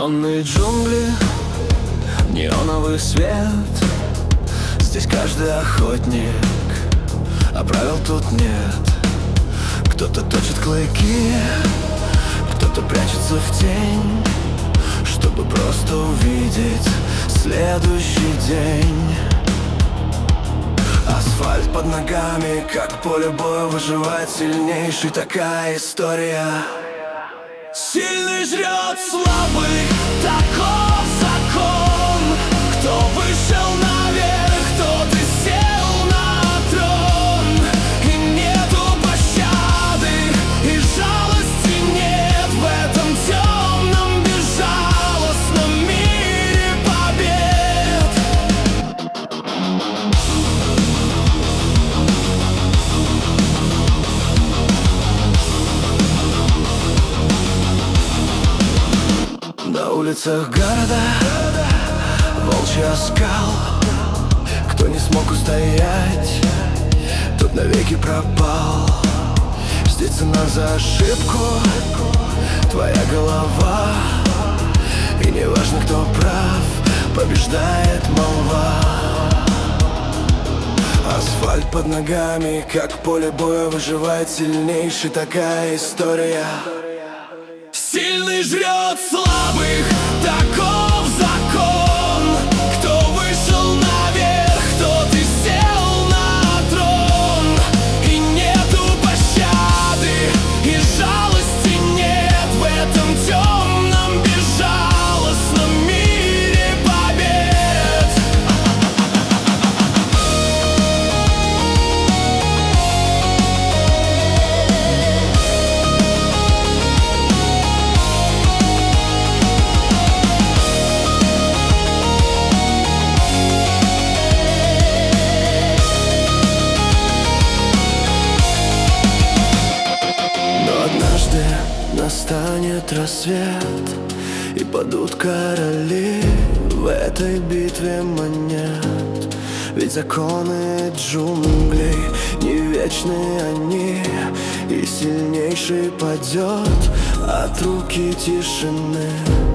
Бетонные джунгли, неоновый свет. Здесь каждый охотник, а правил тут нет. Кто-то точит клыки, кто-то прячется в тень, чтобы просто увидеть следующий день. Асфальт под ногами, как поле боя, выживает сильнейший, такая история. Сильный жрет слабых, таков закон. Кто вышел наверх, тот и сел на трон. И нету пощады, и жалости нет в этом темном, безжалостном мире побед. На улицах города волчий оскал. Кто не смог устоять, тот навеки пропал. Здесь цена за ошибку, твоя голова. И не важно, кто прав, побеждает молва. Асфальт под ногами, как поле боя, выживает сильнейший, такая история. Сильный жрет слабых, таков закон. Кто вышел наверх, тот и сел на трон. И нету пощады, и жалости нет в этом темном, безжалостном мире побед. Настанет рассвет, и падут короли в этой битве монет. Ведь законы джунглей не вечны они, и сильнейший падет от руки тишины.